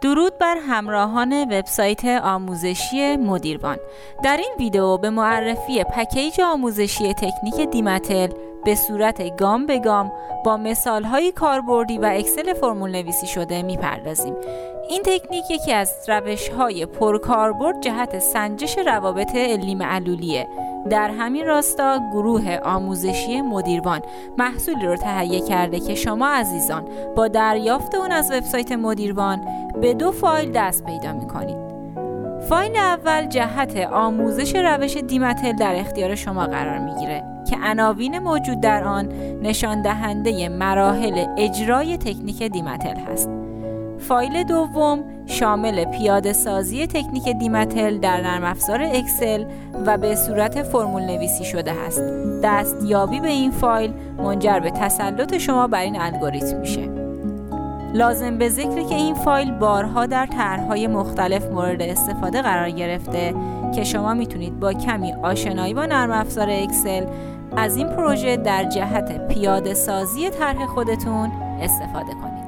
درود بر همراهان وبسایت آموزشی مدیروان. در این ویدیو به معرفی پکیج آموزشی تکنیک دیمتل به صورت گام به گام با مثال‌های کاربردی و اکسل فرمول نویسی شده می‌پردازیم. این تکنیک یکی از روش‌های پرکاربرد جهت سنجش روابط علی معلولیه. در همین راستا گروه آموزشی مدیروان محصولی رو تهیه کرده که شما عزیزان با دریافت اون از وبسایت مدیروان به 2 فایل دست پیدا می‌کنید. فایل اول جهت آموزش روش دیمتل در اختیار شما قرار می‌گیره که عناوین موجود در آن نشان دهنده مراحل اجرای تکنیک دیمتل هست. فایل دوم شامل پیاده سازی تکنیک دیمتل در نرم افزار اکسل و به صورت فرمول نویسی شده است. دستیابی به این فایل منجر به تسلط شما بر این الگوریتم میشه. لازم به ذکره که این فایل بارها در طرح‌های مختلف مورد استفاده قرار گرفته که شما میتونید با کمی آشنایی با نرم افزار اکسل از این پروژه در جهت پیاده سازی طرح خودتون استفاده کنید.